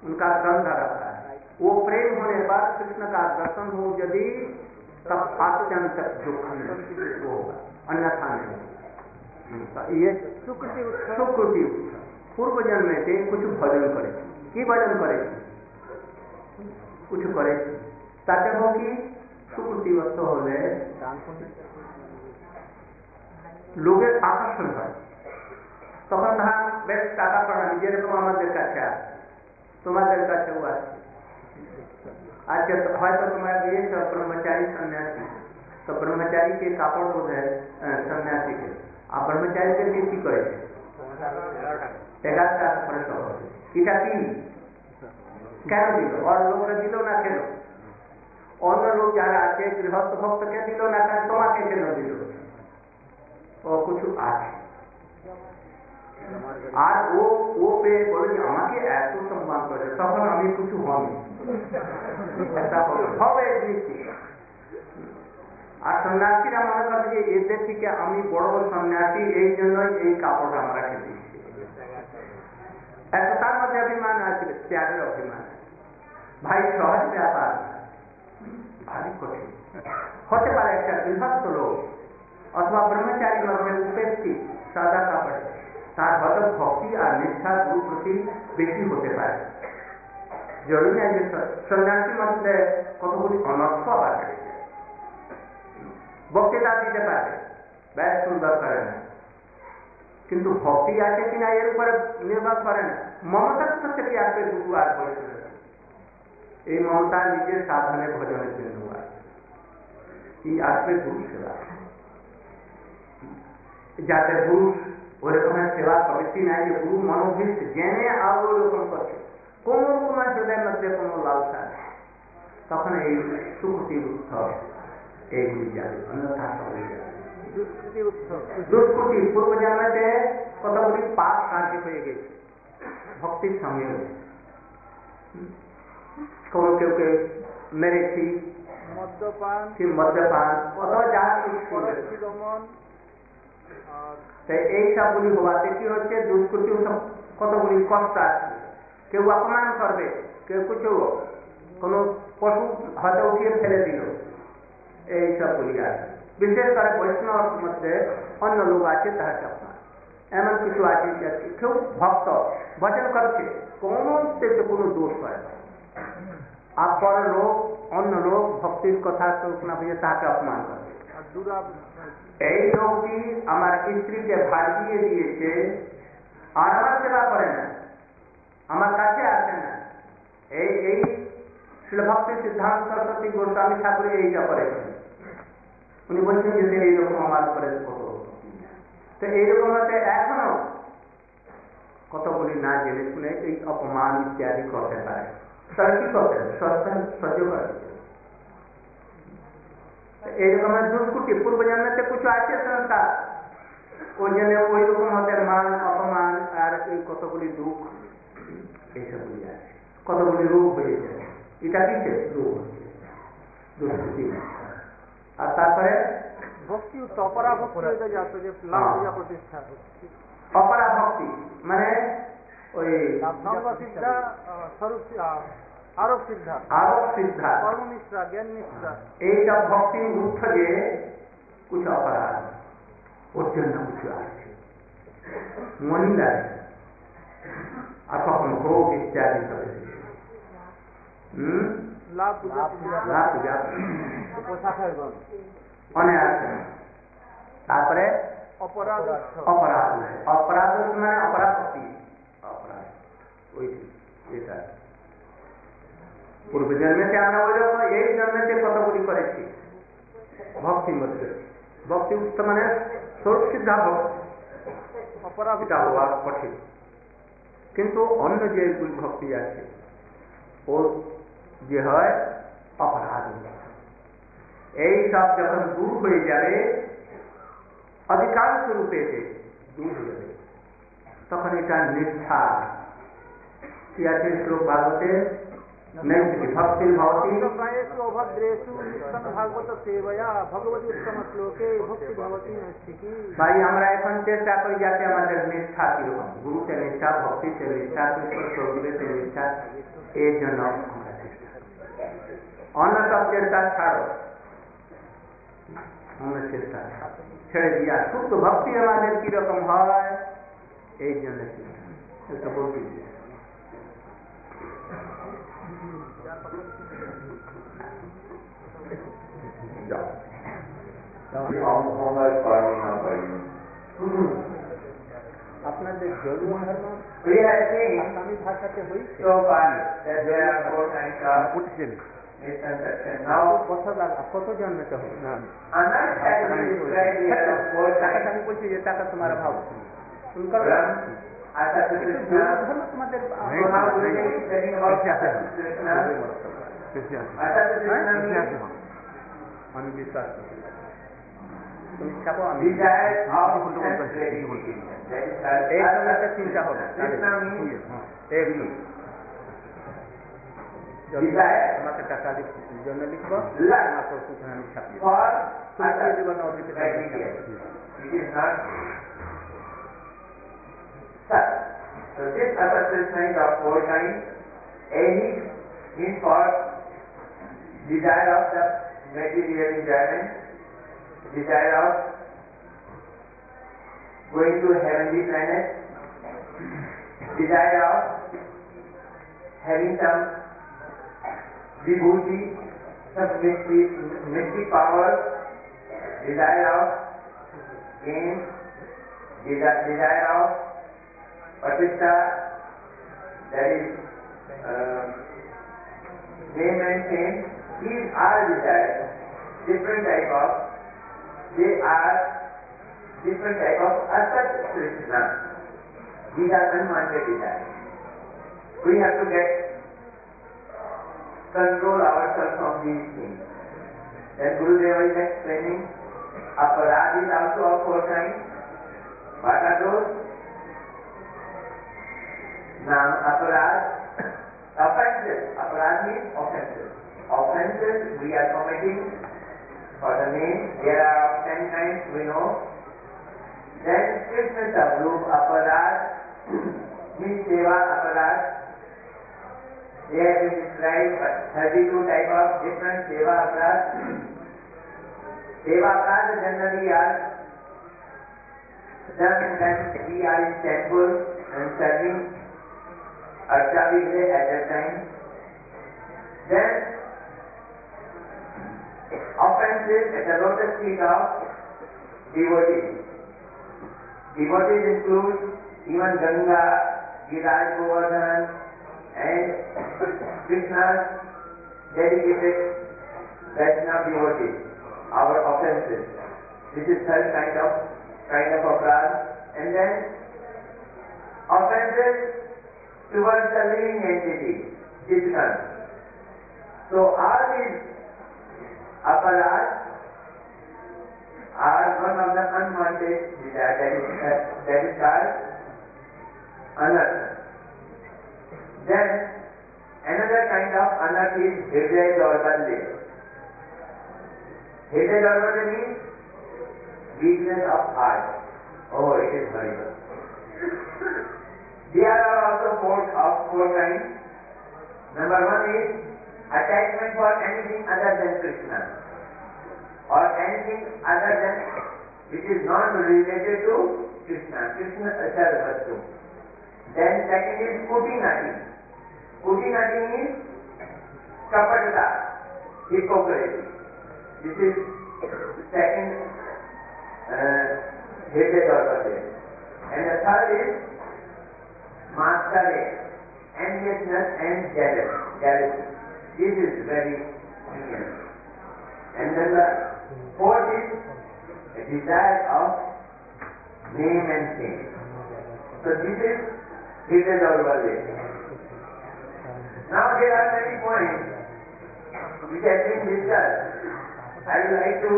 उनका गंध रहता है। वो प्रेम होने पर कृष्ण का दर्शन हो यदि तब अत्यंत दुख होगा, अन्यथा नहीं। ये सुकृति पूर्व जन्म में से कुछ भजन करे कि भजन करे कुछ करे ताकि हो कि सुकृति वस्तु हो लोग आकर्षण হয় তখন তারা বেশ টাকা পাঠান যেরকম আমাদের কাছে আছে তোমাদের কাছেও আছে। আজকে হয়তো তোমার বিয়ে ब्रह्मचारी सन्यासी तो ब्रह्मचारी के कापड़ हो गए सन्यासी के आप ब्रह्मचारी के लिए की करे 11,000 खर्च হবে এটা কি কেন দিল আর লোকরা দিল না কেন অন্য লোক যারা আছে গৃহস্থ ভক্তকে দিল না কেন তোমাকে কেন দিল ও কিছু আছে আর ও পে বলে আমাকে এত সম্মান করে তখন আমি কিছু হয়নি হবে আর সন্ন্যাসীরা মনে করে যে এদের থেকে আমি বড় সন্ন্যাসী এই জন্যই এই কাপড় আমরা খেতে এত তার মধ্যে অভিমান আছে ত্যাগের অভিমান ভাই সহজ ব্যাপার ভারী কঠিন হতে পারে একটা গৃহস্থ লোক অথবা ব্রহ্মচারীর মধ্যে উপেক্ষিত সাদা কাপড়ে তার হয়তো ভক্তি আর নিষ্ঠার গুরু প্রতি বেশি হতে পারে জরুরি নয় যে সন্ন্যাসীর মধ্যে কতগুলি অনর্থ আছে বক্তৃতা দিতে পারে বেশ সুন্দর করে না কিন্তু ভক্তি আছে কিনা এর উপরে নির্ভর করে না মমতার সাথে কি আসবে গুরু আর বলছে এই মমতা নিজের সাধনে ভজনের জন্য কি আসবে গুরু সেবা যাতে গুরু ওই রকমের সেবা প্রবৃত্তি নাই যে গুরু মনোভীত জেনে আরো ওরকম করছে কোন রকমের হৃদয়ের মধ্যে কোনো লালসা নেই তখন এই সুকৃতি উৎসব এইগুলি যাবে অন্যথা সবাই যাবে দুষ্কৃতি পূর্ব জন্মে কতগুলি পাপ কার্য হয়ে গেছে ভক্তির সঙ্গে কোন কেউ কেউ মেরেছি মদ্যপান কত যা এই সবগুলি হওয়াতে কি হচ্ছে দুষ্কৃতি কতগুলি কষ্ট আছে কেউ অপমান করবে কেউ কিছু কোন পশু হয়তো উঠিয়ে ফেলে দিল এই সবগুলি আছে বিশেষ করে বৈষ্ণব মধ্যে অন্য লোক আছে তাহাকে অপমান এমন কিছু আছে কেউ ভক্ত ভজন করছে কোনো দোষ করে না আর পরে লোক অন্য লোক ভক্তির কথা না বুঝে তাকে অপমান করে এই লোকটি আমার স্ত্রীকে ভাগিয়ে দিয়েছে আর আমার সেবা করে না আমার কাছে আসে না এই শিলভক্তি সিদ্ধান্ত সরস্বতী গোস্বামী ঠাকুর এইটা করেছেন উনি বলছেন যে এইরকম আমার উপরে কত তো এইরকম হতে এখনো কতগুলি না জেনে শুনে এই অপমান ইত্যাদি করতে পারে তারা কি করতে সহ্য করে এইরকমের দুষ্কৃতি পূর্ব জন্মতে কিছু আছে সংস্কার ওই জন্য ওই রকম হতে মান অপমান আর এই কতগুলি দুঃখ এইসবগুলি আছে কতগুলি রোগ হয়ে যায় এটা কিসে রোগ হচ্ছে দুষ্কৃতি আর তারপরে ভক্তি অপরা ভক্তি অপরা ভক্তি মানে ওই আরোপ সিদ্ধা কর্মনিষ্ঠা জ্ঞান নিষ্ঠা এইসব ভক্তির উৎস যে কিছু অপরাধ ওর জন্য কিছু আছে মনি লাগে আর কখনো ভোগ ইত্যাদি করে অনেক আছে তারপরে অপরাধ মানে অপরাধ ভক্তি অপরাধ ওই এটা পূর্ব জন্মেতে আমরা ওই রকম এই জন্মেতে কতগুলি করেছি ভক্তির মধ্যে ভক্তি উচ্চ মানে স্বরূপ সিদ্ধা ভক্তি হওয়া কঠিন কিন্তু অন্য যে ভক্তি আছে ও যে হয় অপরাধ এই সব যখন দূর হয়ে যাবে অধিকাংশ রূপে দূর হয়ে যাবে তখন এটা নিষ্ঠা কি আছে শ্লোক ভাগবতে नैष्ठिकी भक्ति भवती प्रायेषु अभद्रेषु निष्पन्न भागवत सेवया भगवती उत्तम श्लोके भक्ति भवती नैष्ठिकी। भाई আমরা এখন চেষ্টা করি যাতে আমাদের নিষ্ঠা কিরকম, গুরুতে নিষ্ঠা, ভক্তিতে নিষ্ঠা, সঙ্গীতে নিষ্ঠা, এর জন্য আমরা চেষ্টা অন্য সব চেষ্টা ছাড়ো, আমরা চেষ্টা ছেড়ে দিয়া শুদ্ধ ভক্তি আমাদের কিরকম হয় এই জন্য চেষ্টা এটা বলতে দিই। আপনাদের জন্ম ধর্ম আসামি ভাষাতে হয়েছে কত জন্মতে হবে না টাকা বলছি যে টাকা তোমার ভাব তোমাদের আমি বিশ্বাস করি তুমি ছাপো আমি এই সমস্যা চিন্তা হবে তোমাকে টাকা জন্য লিখবো আমি ছাপিয়ে দেবো না ওদিকে। So this assessment of four kinds, any means for desire of the material enjoyment, desire of going to heavenly planet, desire of having some vibhuti, some mystic power, desire of gain, desire of Patishtha, that is name and fame. These are desires, different type of, they are different type of asat Krishna. These are unwanted desires. We have to get control ourselves from these things. Then Gurudeva is explaining, aparad is also of four kinds. What are those? Now, aparad, offenses. Aparad means offenses. Offenses we are committing for the name. There are 10 kinds we know. Then Krishna subgroup aparad means seva aparad. They have been described 32 type of different seva aparad. Seva aparad generally are done when we are in temple and serving Archa Vigre at that time. Then offenses at the lotus feet of devotees. Devotees include even Ganga, Giraj Govardhan and Krishna's dedicated Vaishnava devotees. Our offenses. This is third kind of aparad. And then offenses towards the living entity, Jitkan. So all these aparad are one of the unwanted desires, that is called anartha. Then another kind of anartha is Hridaya Daurbalya. Hridaya Daurbalya means weakness of heart. Oh, it is horrible. There are also four kinds. Number one is attachment for anything other than Krishna, or anything other than which is not related to Krishna. Krishna Sarvasthu. Then second is Kutinati. Kutinati means kapatata, hypocrisy. This is second Hridaya Daurbalya. And the third is Matsarya, enviousness and jealousy. This is very serious. And then the fourth is a desire of name and fame. So this is Hridaya Daurbalya. Now there are many points which have been discussed. I would like to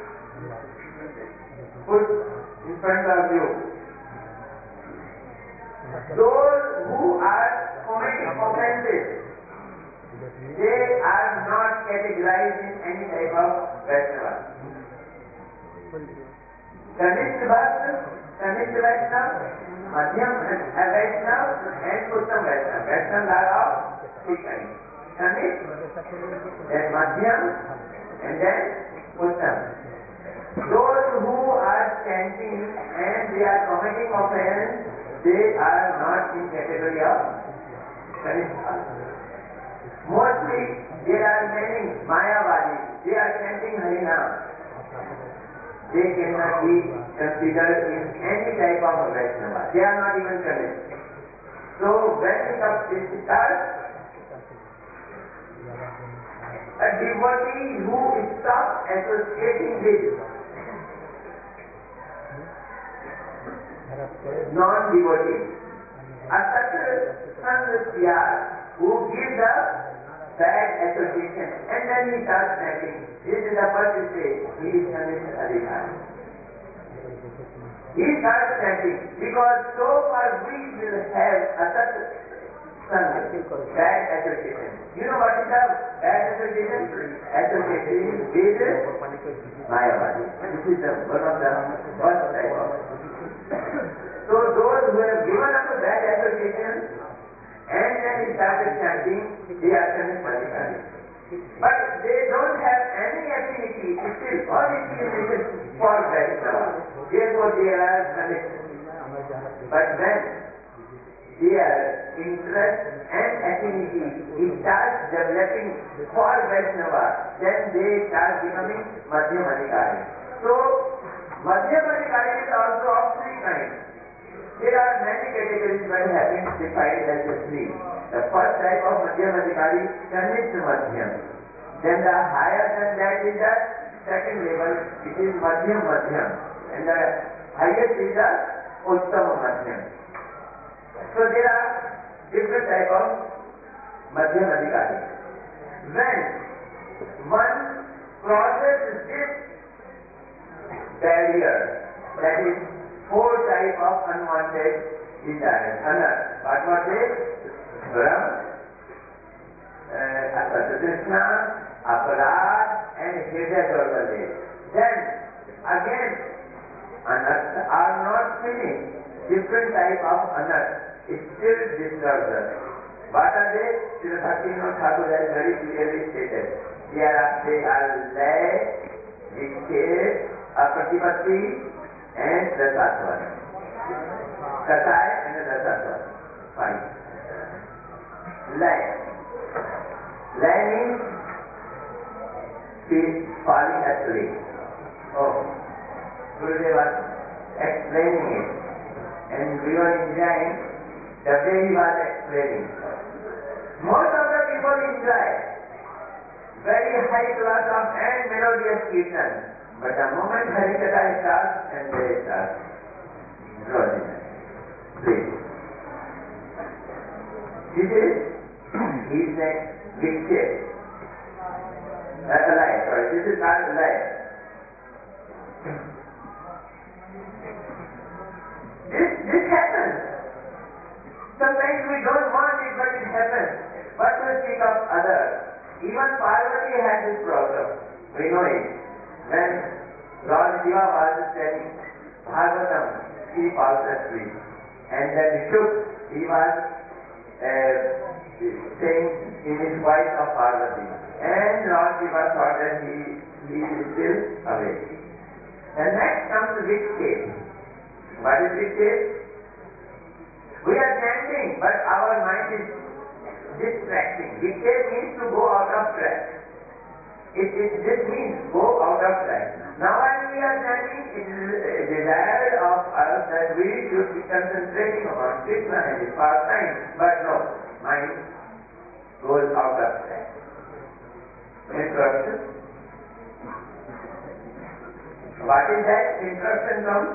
put in front of you. Those who are committing offenses they are not categorized in any type of Vaishnava. Kanishta Bhakta, Kanishta Vaishnava, Madhyam Vaishnava and Uttam Vaishnava. Vaishnava are of three kinds. Kanishta, then Madhyam and then Uttam. Those who are chanting and they are committing offense, they are not in category of Kanishta. Mostly there are many Mayavadis, they are chanting Harinam. They cannot be considered in any type of Vaishnava. They are not even Kanishta. So when it starts, a devotee who stops associating with non-devotees, a such sannyas who gives up bad association and then he starts chanting. This is the first stage. He is Kanishta Adhikari. He starts chanting because so far we will have a such bad association. You know what is the bad association? Association with Mayavadi. This is one of the first type of. So those who have given up a bad association and then started chanting, they are Kanishta Adhikari. But they don't have any affinity still or inclination for Vaishnava. Therefore they are Kanishta. But when their interest and affinity starts developing for Vaishnava, then they start becoming Madhyam Adhikari. So Madhyam Adhikari is also of three kinds. There are many categories but have been defined as three. The first type of Madhyam Adhikari, Kanishta Madhyam. Then the higher than that is the second level, it is Madhyam Madhyam. And the highest is the Uttama Madhyam. So there are different type of Madhyam Adhikari. When one crosses this barrier, that is four type of unwanted desires. What was it? Brahm, Krishna, Aparad and Hridaya Dorvale. Then again are not finished. Different type of anat still disturbs us. What are they? Srila Bhaktivinoda Thakur has very clearly stated. They are lay, vikshet, apratipatti and rasatva. Kasai and rasatva. Fine. Lay. Lay means falling asleep. Oh, Gurudev was explaining it. And we were enjoying the way he was explaining. Most of the people enjoy very high class of and melodious kirtan. But the moment Harikatha starts and they start drowsiness. Please. This is his next big step. That's a lie. Sorry, this is not a lie. This happens. Sometimes we don't want it, but it happens. What to speak of others? Even Parvati had this problem. We know it. When Lord Shiva was telling Bhagavatam, she falls asleep. And then he was saying in his voice of Parvati. And Lord Shiva thought that he is still awake. And next comes the big case. What is this case? We are chanting, but our mind is distracting. Dictate means to go out of track. This means go out of track. Now when we are chanting, it is desired of us that we should be concentrating on Krishna and his pastime. But no, mind goes out of track. Interruption. What is that interruption from?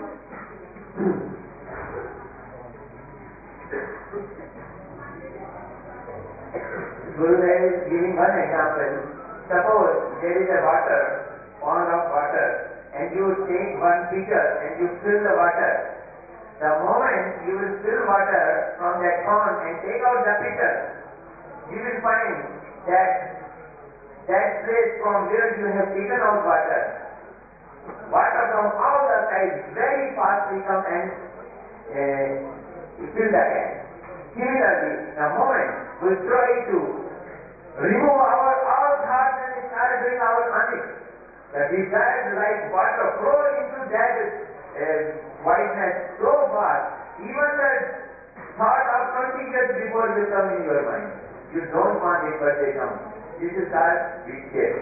Gurudev is giving one example. Suppose there is a pond of water, and you take one pitcher and you fill the water. The moment you will fill water from that pond and take out the pitcher, you will find that place from where you have taken out water from all the sides very fast will come and fill the can. Similarly, the moment we try to remove our all thoughts and start doing our anik, the desired like water flow into that whiteness so fast, even the thought of 20 years before will come in your mind. You don't want it, but they come. This is called vichep.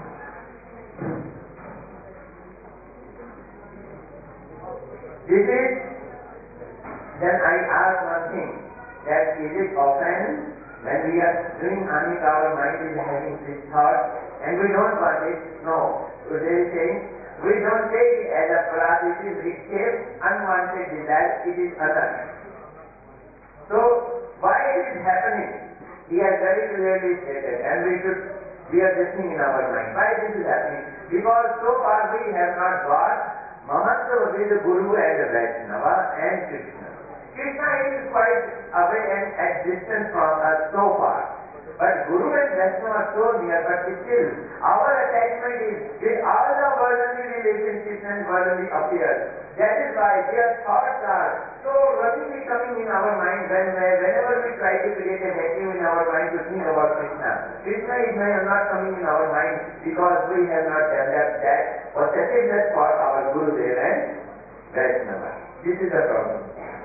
This is, then I ask one thing, that is it often when we are doing anik, our mind is having this thought and we don't want it? No. So they is saying, we don't take it as a parat, it is vichep, unwanted desire, it is other. So, why it is happening? He has very clearly stated, and we are listening in our mind. Why this is happening? Because so far we have not got Mahatma with the Guru and the Vaishnava and Krishna. Krishna is quite away and at distance from us so far. But Guru and Vaishnava are so near, but still our attachment is with all the worldly relationships and worldly affairs. That is why their thoughts are so rushingly coming in our mind whenever we try to create a vacuum in our mind to think about Krishna. Krishna is not coming in our mind because we have not developed that possessiveness for our Gurudev and Vaishnava. This is the problem.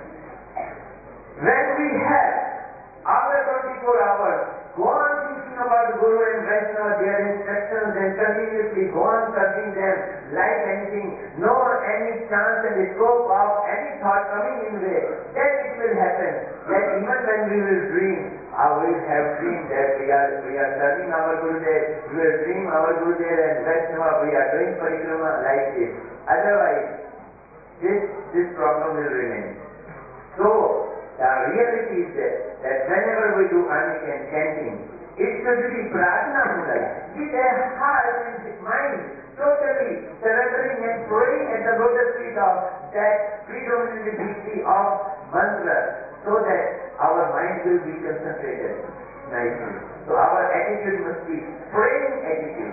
When we have after 24 hours, go on thinking about Guru and Vaishnava, their instructions, and continuously go on serving them like anything, no any chance and scope of any thought coming in way, then it will happen that even when we will dream, we will have dreamed that we are serving our Gurudev, we will dream our Gurudev and Vaishnava, we are doing parikrama like this. Otherwise, this problem will remain. So, the reality is that whenever we do anik and chanting, it should be prarthana mudai, with a heart and mind totally surrendering and praying at the lotus feet of that predominant deity of mantra, so that our mind will be concentrated nicely. So our attitude must be praying attitude.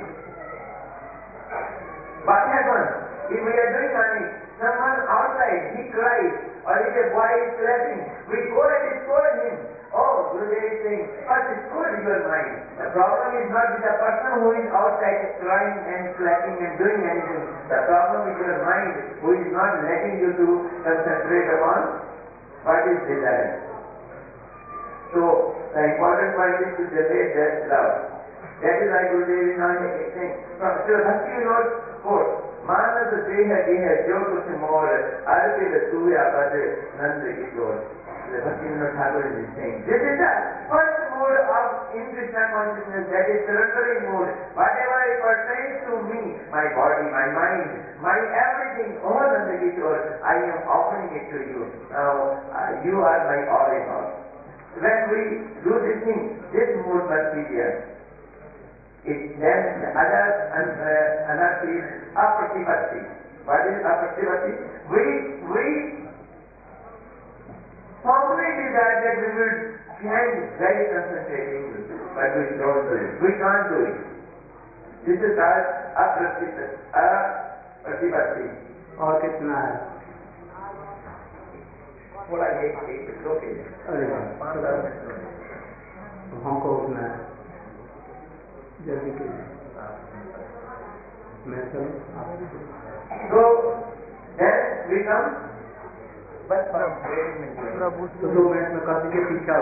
What happens if we are doing anik? Someone outside, he cries, or if a boy is clapping, we go and scold him. Oh, Gurudev is saying, first scold your mind. The problem is not with the person who is outside crying and clapping and doing anything. The problem is your mind who is not letting you to concentrate upon what is desired. So, the important point is to generate that love. That is why Gurudev is not saying, so Bhakti Vinod quote, मानस देह देह जो कुछ मोर अर्पित सूर्य पद Nand Kishore. Bhakti Vinod Thakur is saying, this is the first mode of in Krishna consciousness, that is surrendering mode. Whatever pertains to me, my body, my mind, my everything, oh Nanda Kishore, I am offering it to you. Now, you are my all in all. When we do this thing, this mode must be there. Then the other is apratipatti. What is apratipatti? We formally desire that we will chant very concentrating, but we don't do it. We can't do it. This is called apratipatti. और कितना है? थोड़ा एक दो के 5-10 minute हमको उठना है जल्दी कीजिए. मैं चलूं. So then we come, but for 2 minutes. तो 2 मिनट में कर दीजिए पीछा.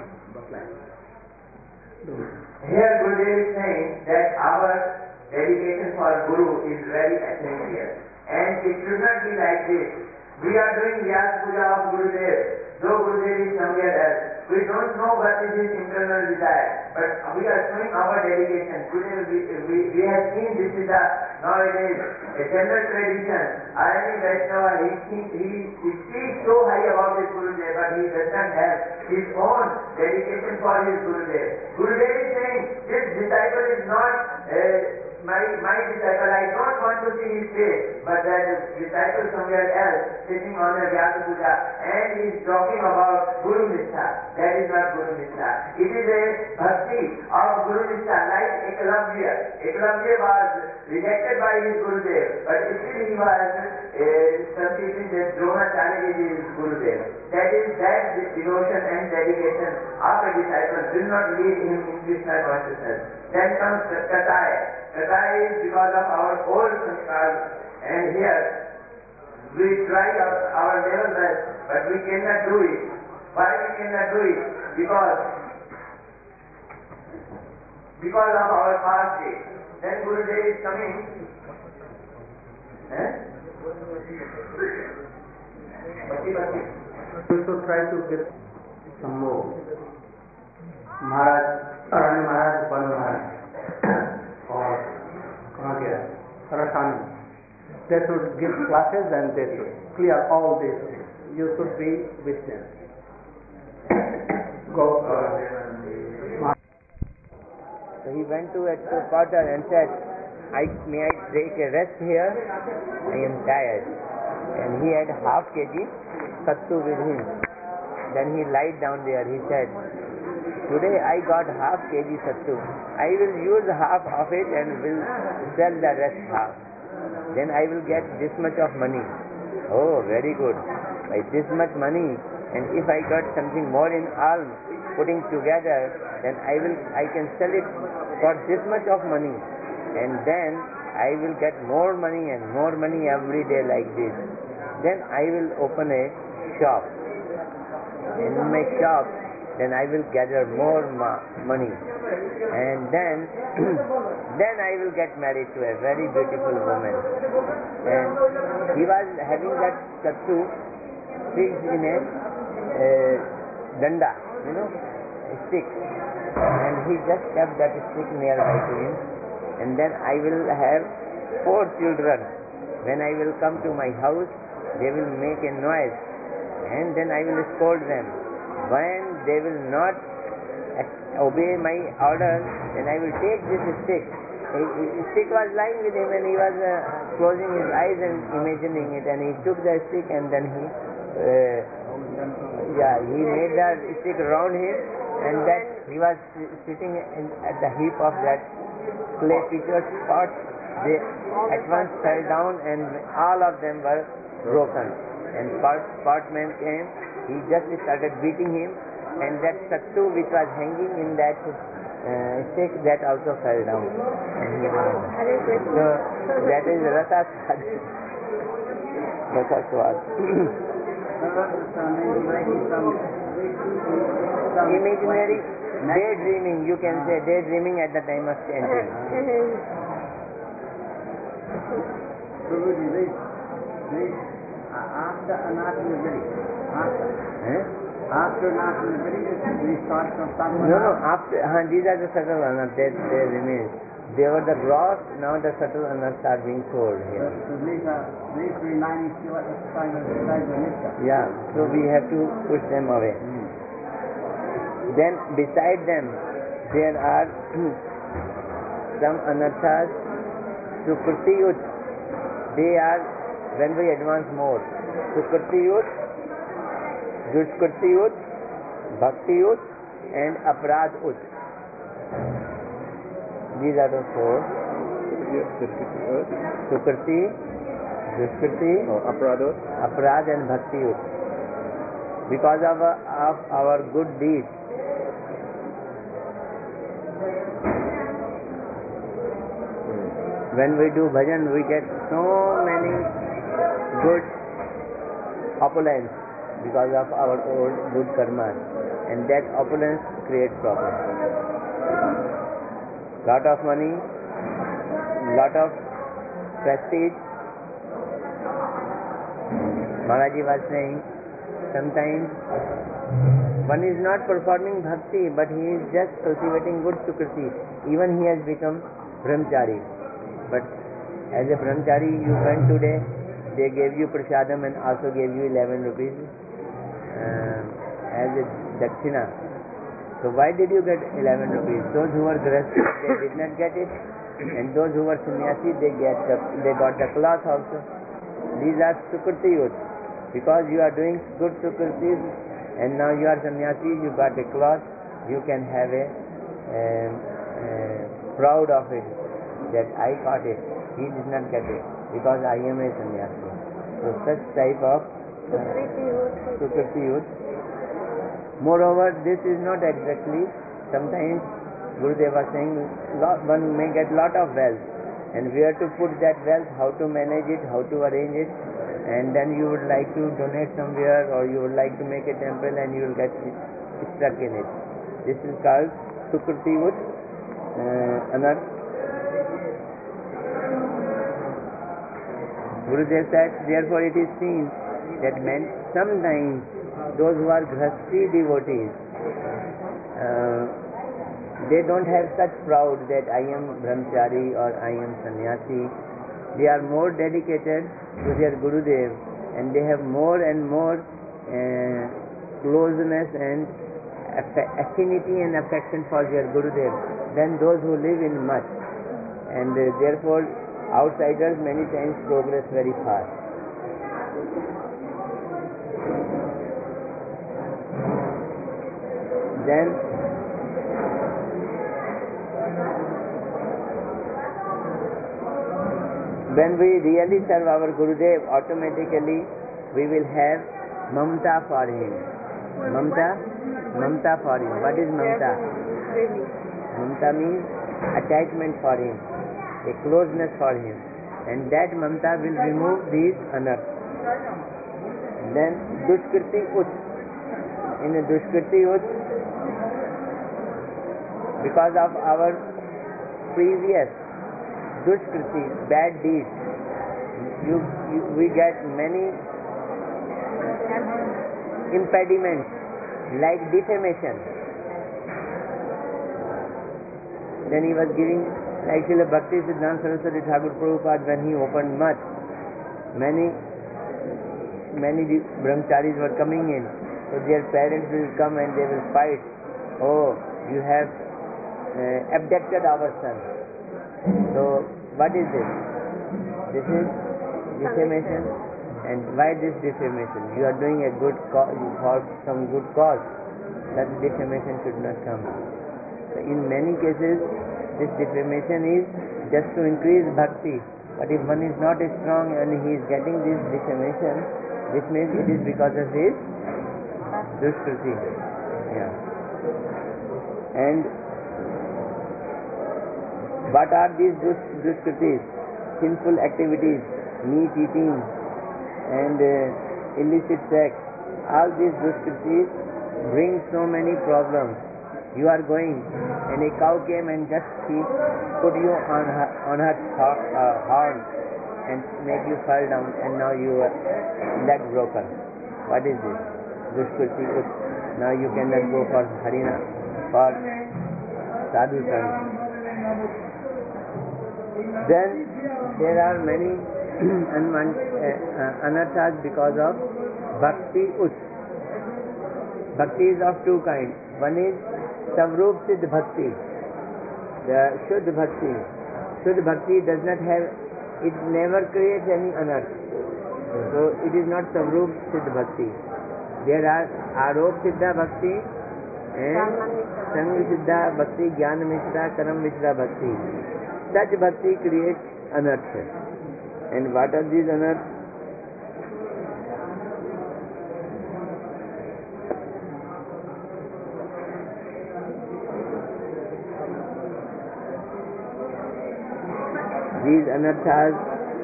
Here Gurudev is saying that our dedication for Guru is very essential, and it should not be like this. We are doing Vyas Puja of Gurudev, though Gurudev is somewhere else. We don't know what is his internal desire, but we are showing our dedication. Today we have seen this is nowadays a general tradition. Arani Vaishnava, he speaks so high about his Gurudev, but he does not have his own dedication for his Gurudev. Gurudev is saying, this disciple is not my disciple, I don't want to see his face, but there is disciple somewhere else sitting on a Vyasa Puja and he is talking about Guru Nishtha. That is not Guru Nishtha. It is a bhakti of Guru Nishtha, like Eklavya. Eklavya was rejected by his Gurudev, but still he was conceiving that Dronacharya is his Gurudev. That is that devotion and dedication of a disciple will not lead him in Krishna consciousness. Then comes Kataya. Kataya is because of our old sanskars, and here we try our level best, but we cannot do it. Why we cannot do it? Because of our past day. Then Gurudev is coming. We should try to get some more. Maharaj, Aranya Maharaj, Ban Maharaj, or Rasani. They should give classes and they should clear all this. You should be with them. Go. So he went to a quarter and said, may I take a rest here? I am tired. And he had half kg sattu with him. Then he lied down there. He said, today I got half kg sattu. I will use half of it and will sell the rest half. Then I will get this much of money. Oh, very good. By this much money, and if I got something more in alms, putting together, then I can sell it for this much of money. And then I will get more money and more money every day like this. Then I will open a shop. In my shop, then I will gather more money. And then then I will get married to a very beautiful woman. And he was having that sattu fixed in a danda, a stick. And he just kept that stick nearby to him. And then I will have 4 children. When I will come to my house, they will make a noise. And then I will scold them. When they will not obey my order, then I will take this stick. A stick was lying with him and he was closing his eyes and imagining it, and he took the stick and then he made that stick around him, and that he was sitting at the heap of that clay pitcher pots. They at once fell down and all of them were broken. And potman came, he just started beating him, and that sattu which was hanging in that stick, that also fell down. And he so that is Rasa Swad. Imaginary daydreaming, you can say daydreaming at the time of chanting. After Anathanavari, after Anathanavari, we start from somewhere. No, after, these are the subtle anarthas, they remain. They were the gross, now the subtle anarthas are being told here. So these remaining still at the time of the Nishta. Yeah, so we have to push them away. Then beside them, there are some anarthas, Sukrtiyut. They are, when we advance more, Sukrtiyut, Dushkrtiyut, Bhaktiyut and Aparadut. These are the 4. Sukrti, Dushkrti, Aparad and Bhaktiyut. Because of our good deeds, when we do bhajan, we get so many good opulence because of our old good karmas, and that opulence creates problems. Lot of money, lot of prestige. Maharaji was saying, sometimes one is not performing bhakti, but he is just cultivating good sukriti. Even he has become brahmachari. But as a brahmachari, you went today, they gave you prasadam and also gave you 11 rupees as a dakshina. So why did you get 11 rupees? Those who were grahasthas, they did not get it. And those who were sannyasi, they got the cloth also. These are Sukriti youth. Because you are doing good Sukritis, and now you are sannyasi, you got a cloth, you can have a proud of it, that I got it, he did not get it, because I am a sannyasi. So such type of Sukriti youth. Moreover, this is not exactly, sometimes Gurudev was saying, one may get lot of wealth, and where to put that wealth, how to manage it, how to arrange it, and then you would like to donate somewhere, or you would like to make a temple, and you will get stuck in it. This is called Sukriti youth, Anarth. Gurudev said, therefore it is seen that sometimes those who are grahasti devotees, they don't have such proud that I am brahmachari or I am sannyasi. They are more dedicated to their Gurudev, and they have more and more closeness and affinity and affection for their Gurudev than those who live in much. And therefore outsiders many times progress very fast. Then when we really serve our Gurudev, automatically we will have mamta for him. Mamta for him. What is mamta? Mamta means attachment for him, a closeness for him, and that mamta will remove these anarthas. Then Dushkriti Ut. In a Dushkriti Ut, because of our previous Dushkriti, bad deeds, we get many impediments like defamation. Then he was giving, like Srila Bhakti Siddhanta Saraswati Thakur Prabhupada, when he opened much, many brahmacharis were coming in, so their parents will come and they will fight. Oh, you have abducted our son. So what is this? This is defamation. And why this defamation? You are doing a good cause, for some good cause. That defamation should not come. So in many cases, this defamation is just to increase bhakti. But if one is not strong and he is getting this defamation, this means it is because of his dushkriti. Yeah. And what are these dushkritis? Sinful activities, meat eating, and illicit sex. All these dushkritis bring so many problems. You are going, and a cow came and just put you on her horn and make you fall down, and now your leg broken. What is this? Dushkriti. Now you cannot go for Harina, for sadhu service. Then there are many anarthas because of bhakti ut. Bhakti is of two kinds. One is Savrup Siddh Bhakti, the Shuddh Bhakti. Shuddh Bhakti does not have, it never creates any anarth. So it is not Savrup Siddh Bhakti. There are Arop Siddha Bhakti and Sang Siddha Bhakti, Jnana Mishra, Karam Mishra Bhakti. Such bhakti creates anarthas. And what are these anarthas? These anarthas,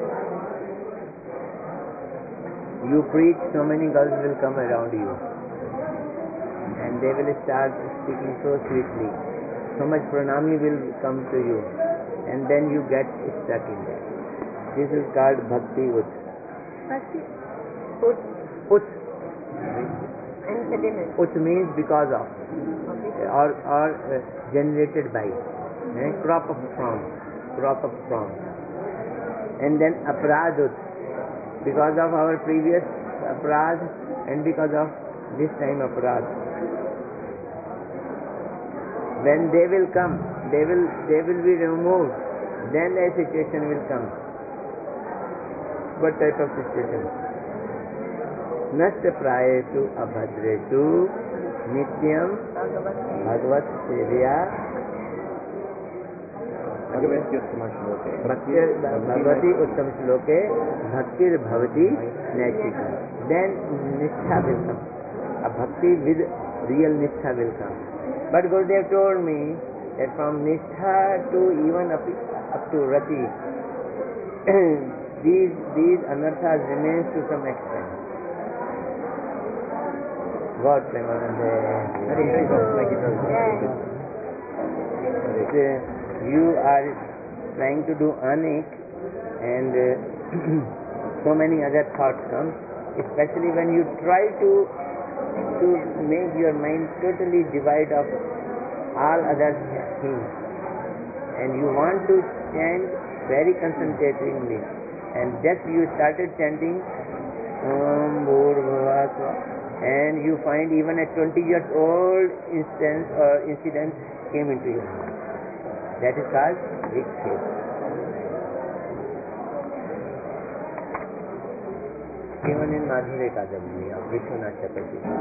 you preach, so many girls will come around you, and they will start speaking so sweetly. So much pranami will come to you, and then you get stuck in that. This is called bhakti ut. Bhakti Ut. impediment. Ut means because of, or generated by, crop up from. And then aparad ut, because of our previous aparad, and because of this time aparad. When they will come, they will be removed then a situation will come. What type of situation? Nashta prayesu abhadreshu nityam bhagavad sevya Bhagavati Uttam Shloke Bhaktir Bhavati Naishika. Then Nishtha will come. A bhakti with real Nishtha will come. But Gurudev told me that from Nishtha to even up to Rati, these anarthas remains to some extent. God Premanande. You are trying to do anek and so many other thoughts come, especially when you try to make your mind totally divide of all other things, and you want to chant very concentratingly, and just you started chanting Om Bhurbhuva Swa, and you find even a 20 years old instance or incident came into your mind. That is called Vikshet. Even in Madhurya Kadamini of Vishwanath Chakravarti.